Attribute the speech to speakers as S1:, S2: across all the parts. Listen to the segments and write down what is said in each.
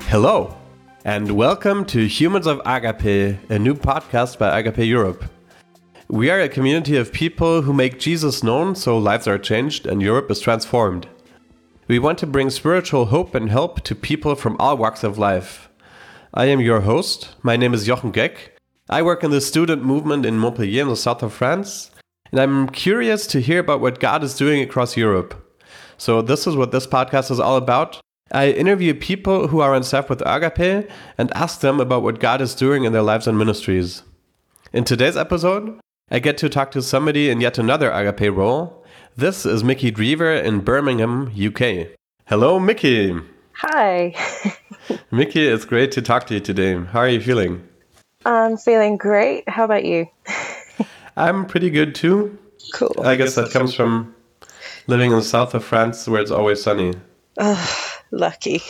S1: Hello, and welcome to Humans of Agape, a new podcast by Agape Europe. We are a community of people who make Jesus known so lives are changed and Europe is transformed. We want to bring spiritual hope and help to people from all walks of life. I am your host. My name is Jochen Geck. I work in the student movement in Montpellier in the south of France, and I'm curious to hear about what God is doing across Europe. So this is what this podcast is all about. I interview people who are on staff with Agape and ask them about what God is doing in their lives and ministries. In today's episode, I get to talk to somebody in yet another Agape role. This is Mickey Drever in Birmingham, UK. Hello, Mickey.
S2: Hi.
S1: Mickey, it's great to talk to you today. How are you feeling?
S2: I'm feeling great. How about you?
S1: I'm pretty good too.
S2: Cool.
S1: I guess that comes from living in the south of France where it's always sunny.
S2: Lucky.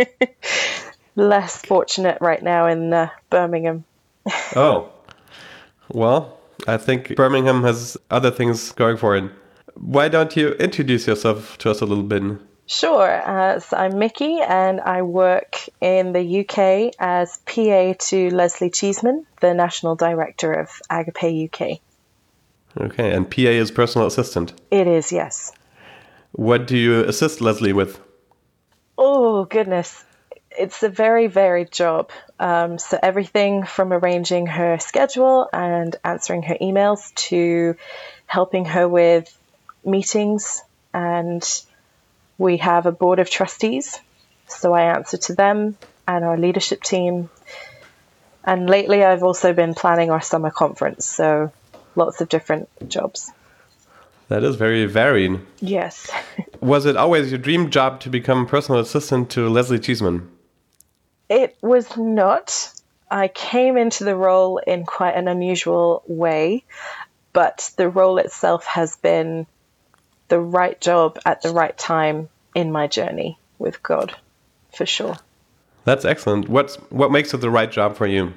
S2: Less fortunate right now in Birmingham.
S1: Oh, well, I think Birmingham has other things going for it. Why don't you introduce yourself to us a little bit?
S2: Sure. So I'm Mickey, and I work in the UK as PA to Leslie Cheeseman, the National Director of Agape UK.
S1: Okay, and PA is personal assistant.
S2: It is, yes.
S1: What do you assist Leslie with?
S2: Oh, goodness. It's a very varied job. So everything from arranging her schedule and answering her emails to helping her with meetings. And we have a board of trustees, so I answer to them and our leadership team. And lately I've also been planning our summer conference, so lots of different jobs.
S1: That is very varied.
S2: Yes.
S1: Was it always your dream job to become personal assistant to Leslie Cheeseman?
S2: It was not. I came into the role in quite an unusual way, but the role itself has been the right job at the right time in my journey with God, for sure.
S1: That's excellent. What makes it the right job for you?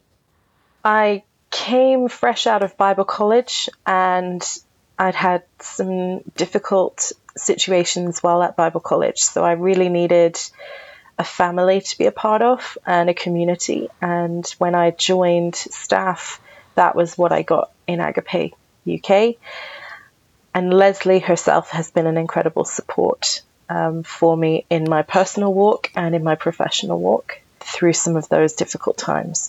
S2: I came fresh out of Bible college, and I'd had some difficult situations while at Bible college, so I really needed a family to be a part of and a community. And when I joined staff, that was what I got in Agape UK. And Leslie herself has been an incredible support for me in my personal walk and in my professional walk through some of those difficult times.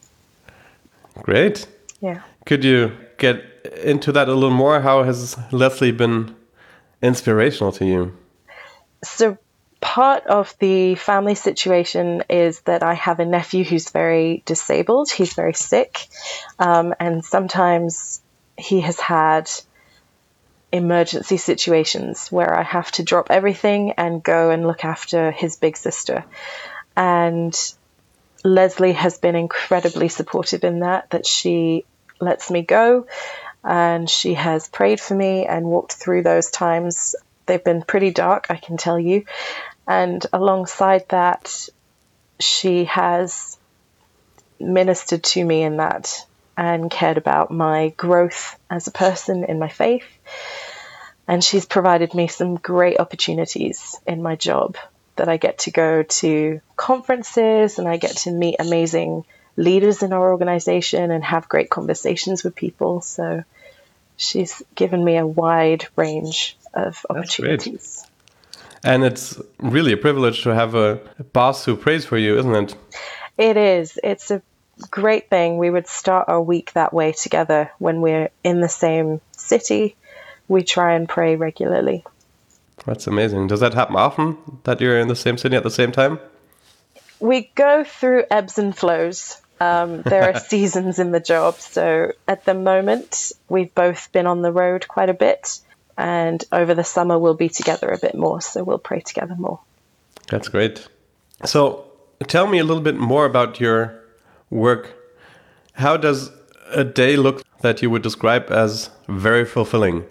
S1: Great.
S2: Yeah.
S1: Could you get into that a little more? How has Leslie been inspirational to you?
S2: So part of the family situation is that I have a nephew who's very disabled. He's very sick. And sometimes he has had emergency situations where I have to drop everything and go and look after his big sister. And Leslie has been incredibly supportive in that she lets me go, and she has prayed for me and walked through those times. They've been pretty dark, I can tell you. And alongside that, she has ministered to me in that and cared about my growth as a person in my faith. And she's provided me some great opportunities in my job that I get to go to conferences and I get to meet amazing leaders in our organization and have great conversations with people. So she's given me a wide range of opportunities.
S1: And it's really a privilege to have a boss who prays for you, isn't it?
S2: It is. It's a great thing. We would start our week that way together when we're in the same city. We try and pray regularly.
S1: That's amazing. Does that happen often, that you're in the same city at the same time?
S2: We go through ebbs and flows. There are seasons in the job. So at the moment, we've both been on the road quite a bit. And over the summer, we'll be together a bit more. So we'll pray together more.
S1: That's great. So tell me a little bit more about your work. How does a day look that you would describe as very fulfilling?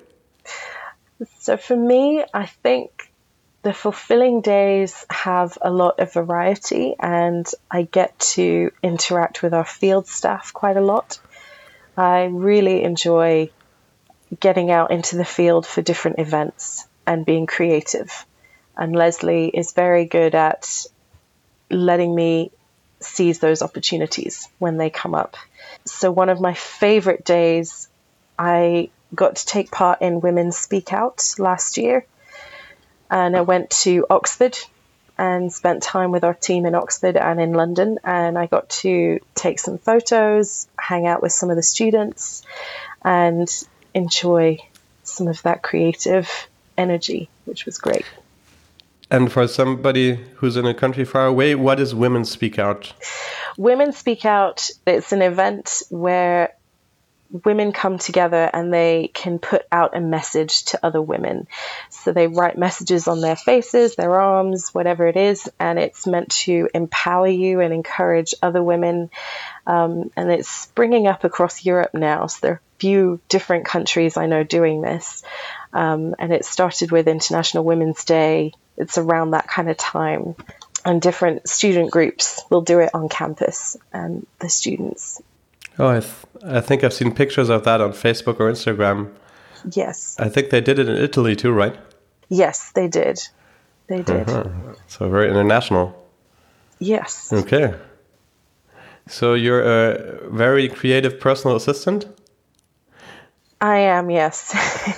S2: So for me, I think the fulfilling days have a lot of variety, and I get to interact with our field staff quite a lot. I really enjoy getting out into the field for different events and being creative. And Leslie is very good at letting me seize those opportunities when they come up. So one of my favorite days, I got to take part in Women Speak Out last year. And I went to Oxford and spent time with our team in Oxford and in London. And I got to take some photos, hang out with some of the students, and enjoy some of that creative energy, which was great.
S1: And for somebody who's in a country far away, what is Women Speak Out?
S2: Women Speak Out, it's an event where women come together and they can put out a message to other women. So they write messages on their faces, their arms, whatever it is, and it's meant to empower you and encourage other women. And it's springing up across Europe now. So there are a few different countries I know doing this. And it started with International Women's Day. It's around that kind of time. And different student groups will do it on campus, and the students.
S1: Oh, I think I've seen pictures of that on Facebook or Instagram.
S2: Yes.
S1: I think they did it in Italy too, right?
S2: Yes, they did. They did.
S1: So very international.
S2: Yes.
S1: Okay. So you're a very creative personal assistant?
S2: I am, yes.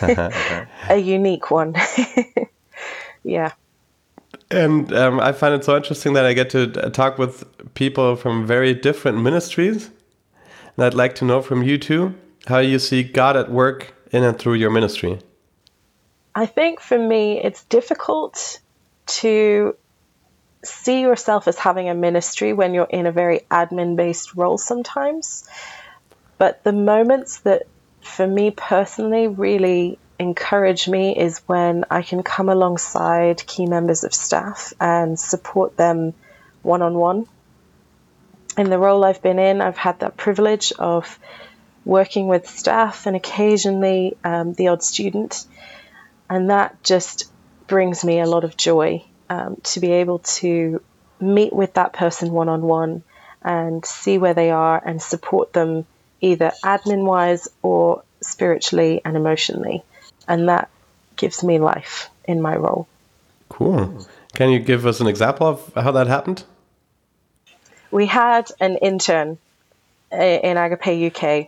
S2: A unique one. Yeah.
S1: And I find it so interesting that I get to talk with people from very different ministries. And I'd like to know from you too, how you see God at work in and through your ministry.
S2: I think for me, it's difficult to see yourself as having a ministry when you're in a very admin-based role sometimes. But the moments that, for me personally, really encourage me is when I can come alongside key members of staff and support them one-on-one. In the role I've been in, I've had that privilege of working with staff and occasionally the odd student. And that just brings me a lot of joy to be able to meet with that person one-on-one and see where they are and support them either admin-wise or spiritually and emotionally. And that gives me life in my role.
S1: Cool. Can you give us an example of how that happened?
S2: We had an intern in Agape UK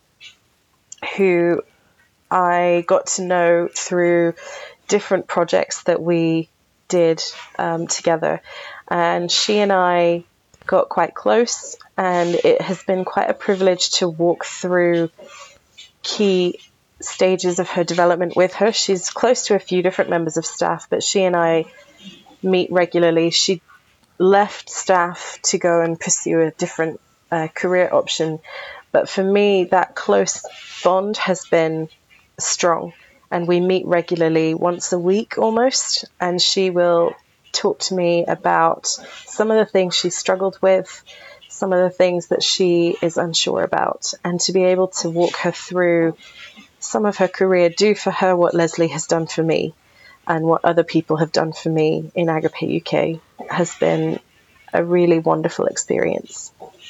S2: who I got to know through different projects that we did together. And she and I got quite close, and it has been quite a privilege to walk through key stages of her development with her. She's close to a few different members of staff, but she and I meet regularly. She left staff to go and pursue a different career option. But for me, that close bond has been strong. And we meet regularly once a week almost. And she will talk to me about some of the things she struggled with, some of the things that she is unsure about. And to be able to walk her through some of her career, do for her what Leslie has done for me and what other people have done for me in Agape UK has been a really wonderful experience.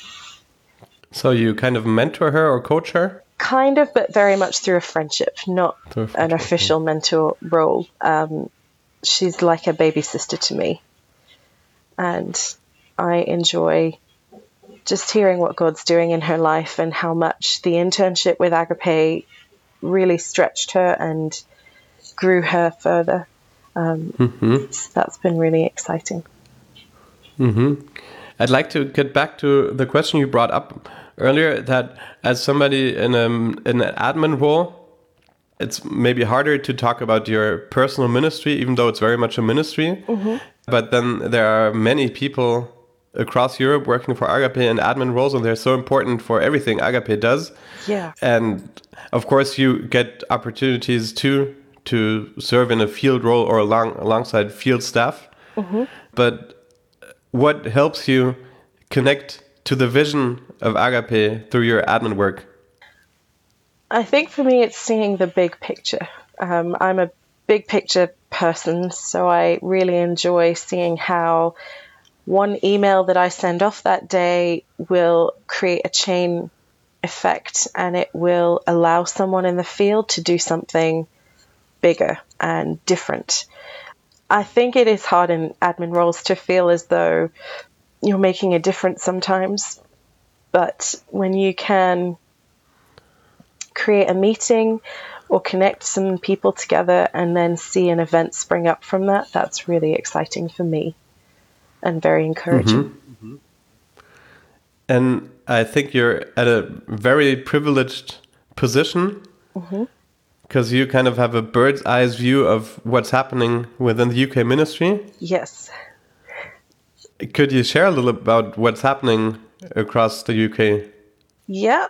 S1: So you kind of mentor her or coach her?
S2: Kind of, but very much through a friendship, not an official mentor role. She's like a baby sister to me. And I enjoy just hearing what God's doing in her life and how much the internship with Agape really stretched her and grew her further. So that's been really exciting.
S1: I'd like to get back to the question you brought up earlier, that as somebody in an admin role, it's maybe harder to talk about your personal ministry, even though it's very much a ministry. But then there are many people across Europe working for Agape in admin roles, and they're so important for everything Agape does.
S2: Yeah.
S1: And of course, you get opportunities to serve in a field role or alongside field staff. But what helps you connect to the vision of Agape through your admin work?
S2: I think for me, it's seeing the big picture. I'm a big picture person, so I really enjoy seeing how one email that I send off that day will create a chain effect, and it will allow someone in the field to do something bigger and different. I think it is hard in admin roles to feel as though you're making a difference sometimes. But when you can create a meeting or connect some people together and then see an event spring up from that, that's really exciting for me and very encouraging.
S1: And I think you're at a very privileged position because you kind of have a bird's eye view of what's happening within the UK ministry.
S2: Yes.
S1: Could you share a little about what's happening across the UK?
S2: Yeah.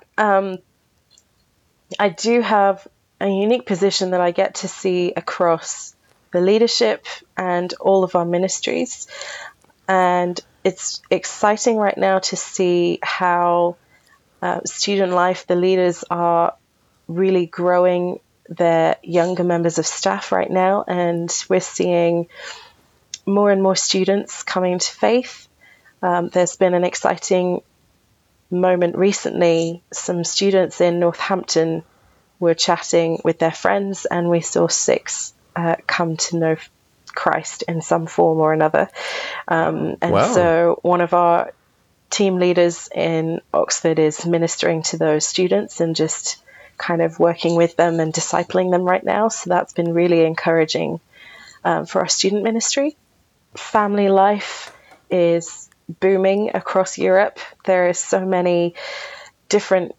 S2: I do have a unique position that I get to see across the leadership and all of our ministries. And it's exciting right now to see how Student Life, the leaders, are really growing their younger members of staff right now. And we're seeing more and more students coming to faith. There's been an exciting moment recently. Some students in Northampton were chatting with their friends, and we saw 6 come to know Christ in some form or another.
S1: Wow.
S2: So one of our team leaders in Oxford is ministering to those students and just kind of working with them and discipling them right now. So that's been really encouraging for our student ministry. Family life is booming across Europe. There are so many different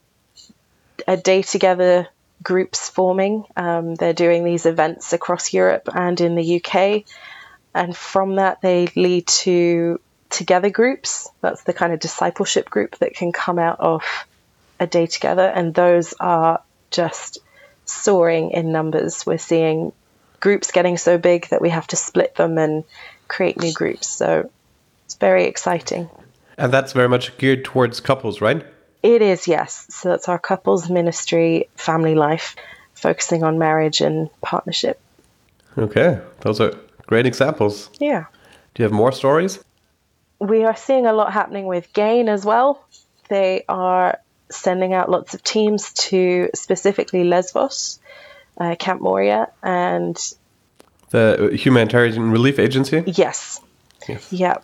S2: day together groups forming. They're doing these events across Europe and in the UK. And from that, they lead to together groups. That's the kind of discipleship group that can come out of a day together. And those are just soaring in numbers. We're seeing groups getting so big that we have to split them and create new groups. So it's very exciting.
S1: And that's very much geared towards couples, right?
S2: It is, yes. So that's our couples ministry, family life, focusing on marriage and partnership.
S1: Okay, those are great examples.
S2: Yeah.
S1: Do you have more stories?
S2: We are seeing a lot happening with Gain as well. They are sending out lots of teams to specifically Lesbos, Camp Moria, and
S1: The Humanitarian Relief Agency?
S2: yes. Yeah.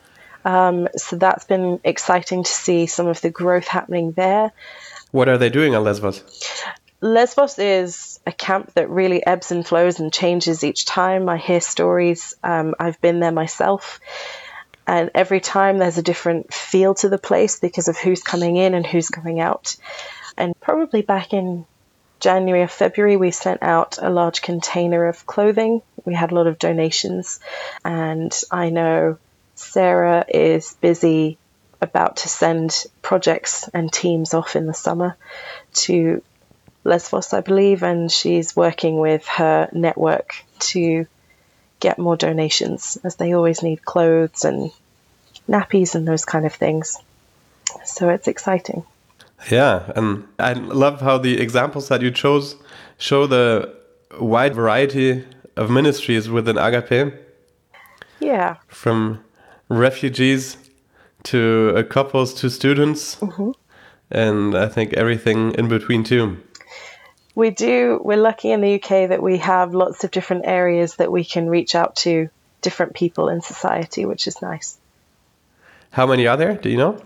S2: So that's been exciting to see some of the growth happening there.
S1: What are they doing on Lesbos?
S2: Lesbos is a camp that really ebbs and flows and changes each time. I hear stories. I've been there myself. And every time there's a different feel to the place because of who's coming in and who's going out. And probably back in January or February, we sent out a large container of clothing. We had a lot of donations. And I know Sarah is busy about to send projects and teams off in the summer to Lesbos, I believe, and she's working with her network to get more donations, as they always need clothes and nappies and those kind of things. So it's exciting.
S1: Yeah, and I love how the examples that you chose show the wide variety of ministries within Agape.
S2: Yeah.
S1: From refugees to couples to students, and I think everything in between too.
S2: We're lucky in the UK that we have lots of different areas that we can reach out to different people in society, which is nice.
S1: How many are there? Do you know?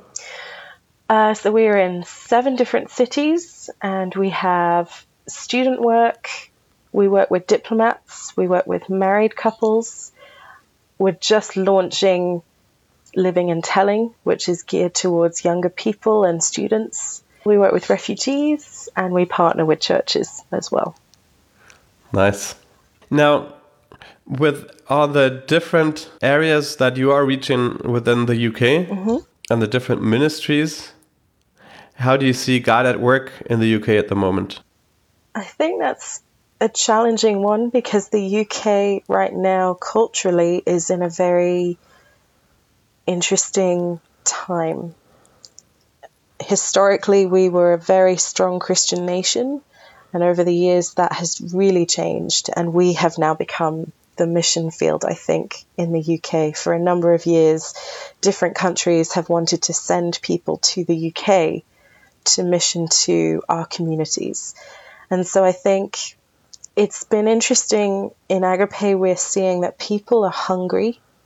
S2: So we're in 7 different cities, and we have student work. We work with diplomats. We work with married couples. We're just launching Living and Telling, which is geared towards younger people and students. We work with refugees, and we partner with churches as well.
S1: Nice. Now, with all the different areas that you are reaching within the UK and the different ministries, how do you see God at work in the UK at the moment?
S2: I think that's a challenging one because the UK right now culturally is in a very interesting time. Historically, we were a very strong Christian nation, and over the years that has really changed, and we have now become the mission field, I think, in the UK. For a number of years, different countries have wanted to send people to the UK to mission to our communities. And so I think it's been interesting in Agape. We're seeing that people are hungry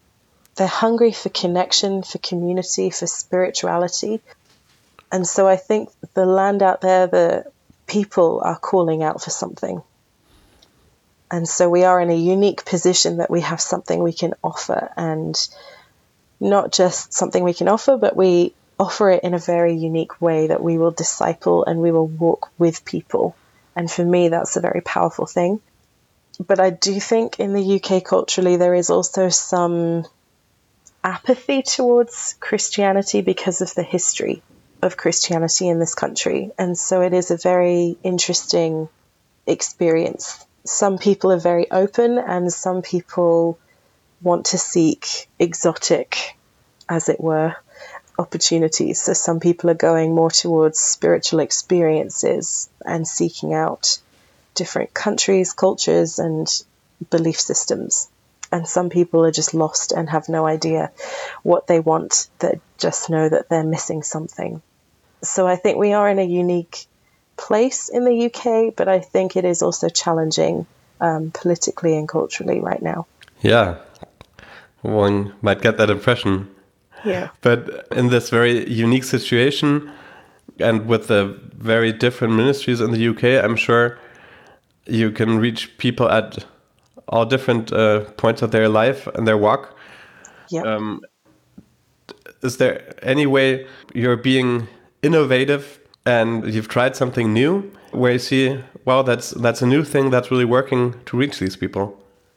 S2: they're hungry for connection, for community, for spirituality. And so I think the land out there, the people are calling out for something. And so we are in a unique position that we have something we can offer, and not just something we can offer, but we offer it in a very unique way that we will disciple and we will walk with people. And for me, that's a very powerful thing. But I do think in the UK culturally, there is also some apathy towards Christianity because of the history of Christianity in this country. And so it is a very interesting experience. Some people are very open and some people want to seek exotic, as it were, opportunities. So some people are going more towards spiritual experiences and seeking out different countries, cultures, and belief systems. And some people are just lost and have no idea what they want, that just know that they're missing something. So I think we are in a unique place in the UK, but I think it is also challenging politically and culturally right now.
S1: Yeah, one might get that impression.
S2: Yeah.
S1: But in this very unique situation and with the very different ministries in the UK, I'm sure you can reach people at all different points of their life and their walk.
S2: Yeah.
S1: Is there any way you're being innovative and you've tried something new where you see, wow, that's a new thing that's really working to reach these people?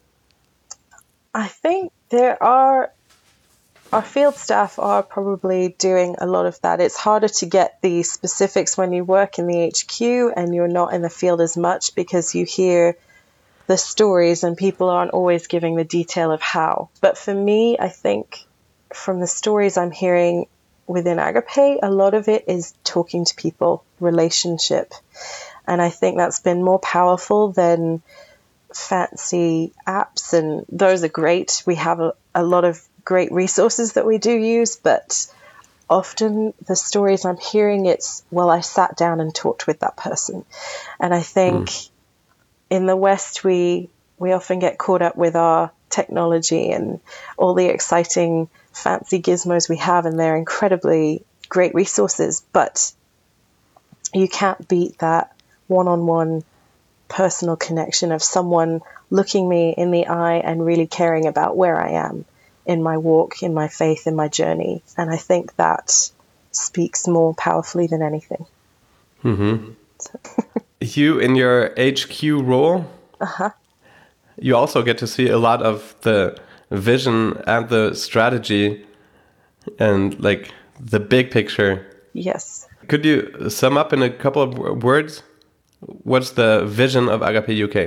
S2: I think our field staff are probably doing a lot of that. It's harder to get the specifics when you work in the HQ and you're not in the field as much, because you hear the stories and people aren't always giving the detail of how. But for me, I think from the stories I'm hearing within Agape, a lot of it is talking to people, relationship. And I think that's been more powerful than fancy apps, and those are great. We have a lot of great resources that we do use, but often the stories I'm hearing, it's, well, I sat down and talked with that person. And I think in the West, we often get caught up with our technology and all the exciting fancy gizmos we have, and they're incredibly great resources, but you can't beat that one-on-one personal connection of someone looking me in the eye and really caring about where I am in my walk, in my faith, in my journey. And I think that speaks more powerfully than anything.
S1: Mm-hmm. You, in your HQ role, you also get to see a lot of the vision and the strategy and like the big picture.
S2: Yes.
S1: Could you sum up in a couple of words? What's the vision of Agape UK?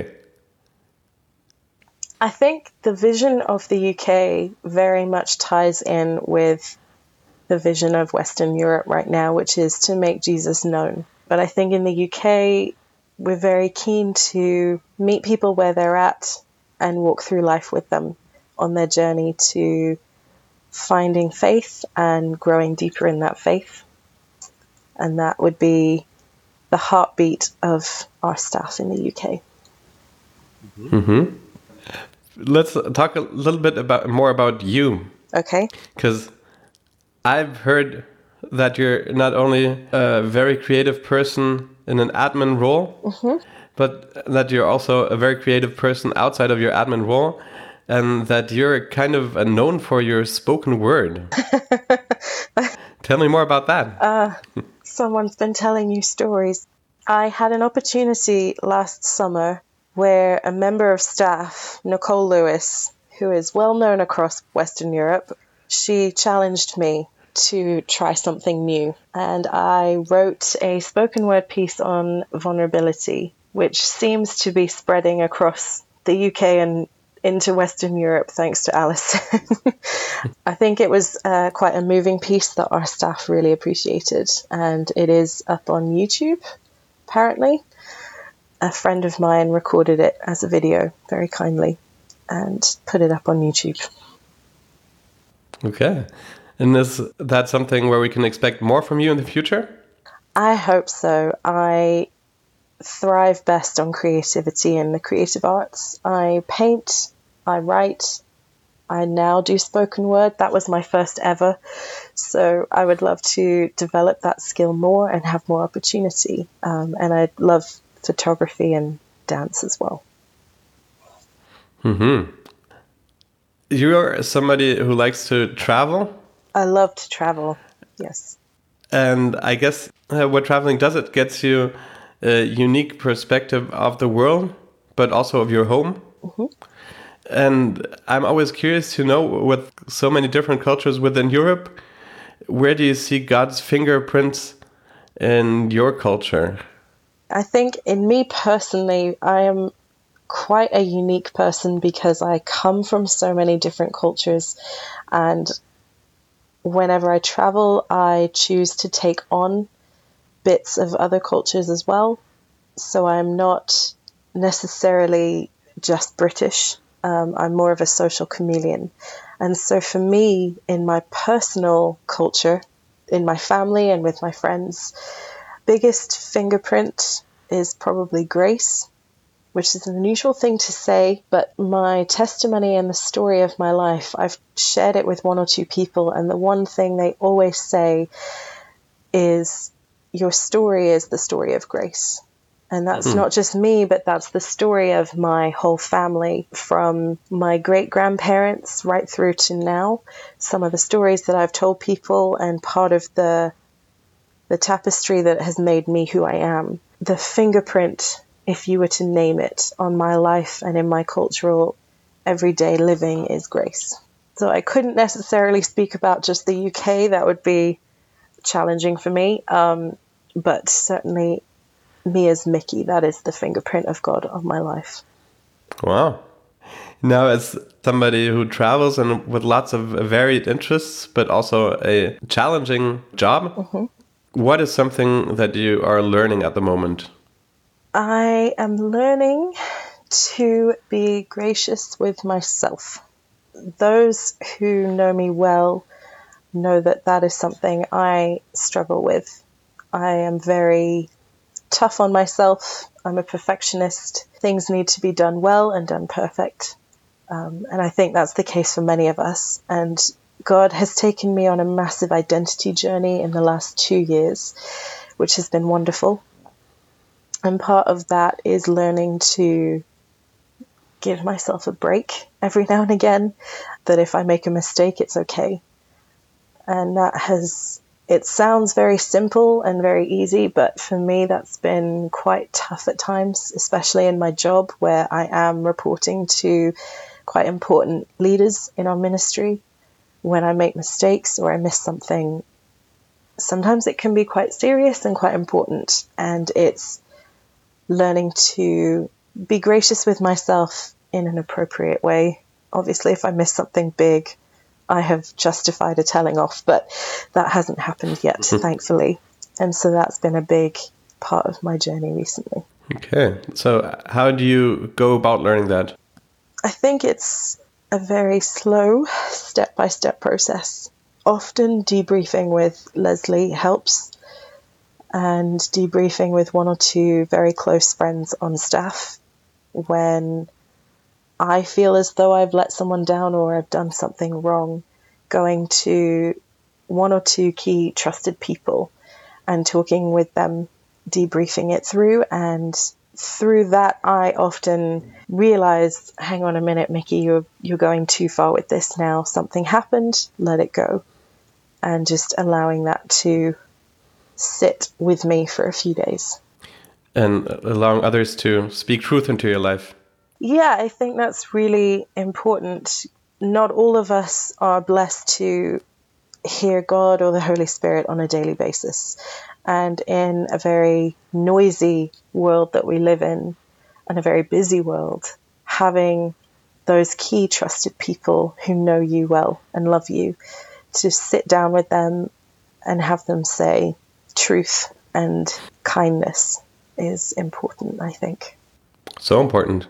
S2: I think the vision of the UK very much ties in with the vision of Western Europe right now, which is to make Jesus known. But I think in the UK, we're very keen to meet people where they're at and walk through life with them on their journey to finding faith and growing deeper in that faith. And that would be the heartbeat of our staff in the UK.
S1: Mm-hmm. Let's talk a little bit more about you.
S2: Okay.
S1: Because I've heard that you're not only a very creative person in an admin role, but that you're also a very creative person outside of your admin role, and that you're kind of known for your spoken word. Tell me more about that.
S2: Someone's been telling you stories. I had an opportunity last summer where a member of staff, Nicole Lewis, who is well known across Western Europe, she challenged me to try something new. And I wrote a spoken word piece on vulnerability, which seems to be spreading across the UK and into Western Europe, thanks to Alison. I think it was quite a moving piece that our staff really appreciated. And it is up on YouTube, apparently. A friend of mine recorded it as a video very kindly and put it up on YouTube.
S1: Okay. And is that something where we can expect more from you in the future?
S2: I hope so. I thrive best on creativity and the creative arts. I paint, I write, I now do spoken word. That was my first ever. So I would love to develop that skill more and have more opportunity. And I love photography and dance as well.
S1: Mm-hmm. You're somebody who likes to travel?
S2: I love to travel, yes.
S1: And I guess what traveling does, it gets you a unique perspective of the world, but also of your home.
S2: Mm-hmm.
S1: And I'm always curious to know, with so many different cultures within Europe, where do you see God's fingerprints in your culture?
S2: I think in me personally, I am quite a unique person because I come from so many different cultures, and whenever I travel, I choose to take on bits of other cultures as well. So I'm not necessarily just British. I'm more of a social chameleon. And so for me, in my personal culture, in my family and with my friends, biggest fingerprint is probably grace, which is an unusual thing to say, but my testimony and the story of my life, I've shared it with one or two people, and the one thing they always say is, your story is the story of grace. And that's not just me, but that's the story of my whole family, from my great-grandparents right through to now. Some of the stories that I've told people, and part of the tapestry that has made me who I am. The fingerprint, if you were to name it, on my life and in my cultural everyday living is grace. So I couldn't necessarily speak about just the UK. That would be challenging for me. But certainly me as Mickey, that is the fingerprint of God on my life.
S1: Wow. Now, as somebody who travels and with lots of varied interests, but also a challenging job, what is something that you are learning at the moment?
S2: I am learning to be gracious with myself. Those who know me well know that that is something I struggle with. I am very tough on myself. I'm a perfectionist. Things need to be done well and done perfect. And I think that's the case for many of us. And God has taken me on a massive identity journey in the last 2 years, which has been wonderful. And part of that is learning to give myself a break every now and again, that if I make a mistake, it's okay. And it sounds very simple and very easy, but for me, that's been quite tough at times, especially in my job where I am reporting to quite important leaders in our ministry. When I make mistakes or I miss something, sometimes it can be quite serious and quite important. And it's learning to be gracious with myself in an appropriate way. Obviously, if I miss something big, I have justified a telling off, but that hasn't happened yet, thankfully. And so that's been a big part of my journey recently.
S1: Okay. So how do you go about learning that?
S2: I think it's a very slow, step-by-step process. Often debriefing with Leslie helps, and debriefing with one or two very close friends on staff when I feel as though I've let someone down or I've done something wrong. Going to one or two key trusted people and talking with them, debriefing it through, and through that I often realize, hang on a minute, Mickey, you're going too far with this now. Something happened, let it go. And just allowing that to sit with me for a few days.
S1: And allowing others to speak truth into your life.
S2: Yeah, I think that's really important. Not all of us are blessed to hear God or the Holy Spirit on a daily basis. And in a very noisy world that we live in, and a very busy world, having those key trusted people who know you well and love you, to sit down with them and have them say truth and kindness is important, I think.
S1: So important.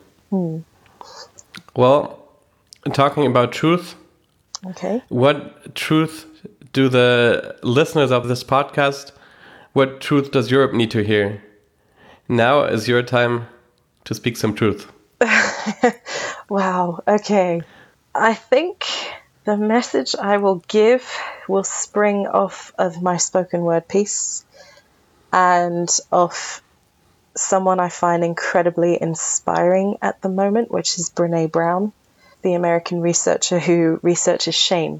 S1: Well, talking about truth,
S2: Okay.
S1: what truth do the listeners of this podcast, what truth does Europe need to hear? Now is your time to speak some truth.
S2: Wow. Okay. I think the message I will give will spring off of my spoken word piece and of someone I find incredibly inspiring at the moment, which is Brené Brown, the American researcher who researches shame.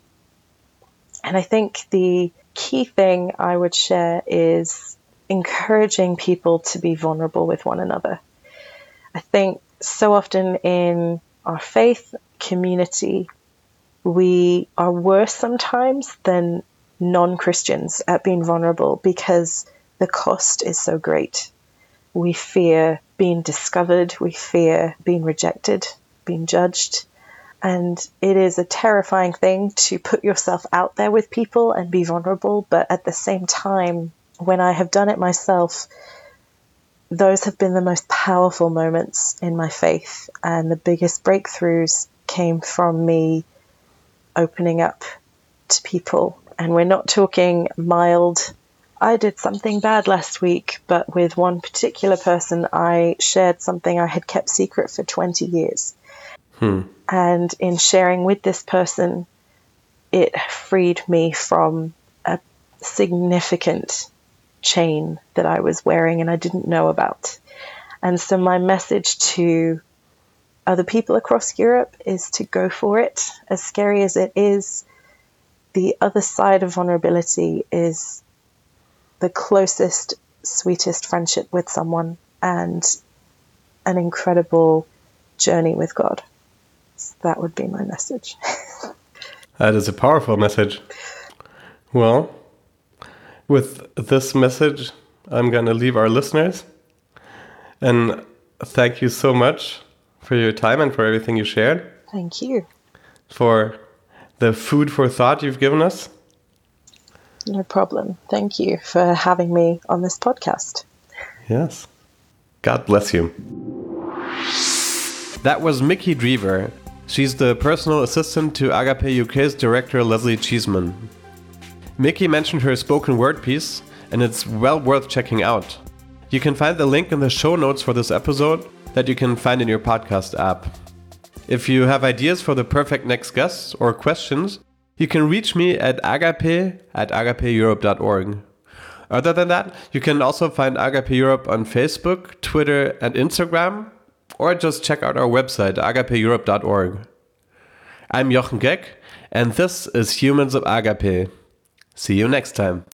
S2: And I think the key thing I would share is encouraging people to be vulnerable with one another. I think so often in our faith community, we are worse sometimes than non-Christians at being vulnerable because the cost is so great. We fear being discovered, we fear being rejected, being judged. And it is a terrifying thing to put yourself out there with people and be vulnerable. But at the same time, when I have done it myself, those have been the most powerful moments in my faith. And the biggest breakthroughs came from me opening up to people. And we're not talking mild, I did something bad last week, but with one particular person, I shared something I had kept secret for 20 years. And in sharing with this person, it freed me from a significant chain that I was wearing and I didn't know about. And so my message to other people across Europe is to go for it. As scary as it is, the other side of vulnerability is the closest, sweetest friendship with someone and an incredible journey with God. So that would be my message.
S1: That is a powerful message. Well, with this message, I'm going to leave our listeners. And thank you so much for your time and for everything you shared.
S2: Thank you.
S1: For the food for thought you've given us.
S2: No problem. Thank you for having me on this podcast.
S1: Yes. God bless you. That was Mickey Drever. She's the personal assistant to Agape UK's director Leslie Cheeseman. Mickey mentioned her spoken word piece, and it's well worth checking out. You can find the link in the show notes for this episode that you can find in your podcast app. If you have ideas for the perfect next guests or questions, you can reach me at agape@agapeeurope.org. Other than that, you can also find Agape Europe on Facebook, Twitter, and Instagram, or just check out our website, agapeeurope.org. I'm Jochen Geck, and this is Humans of Agape. See you next time.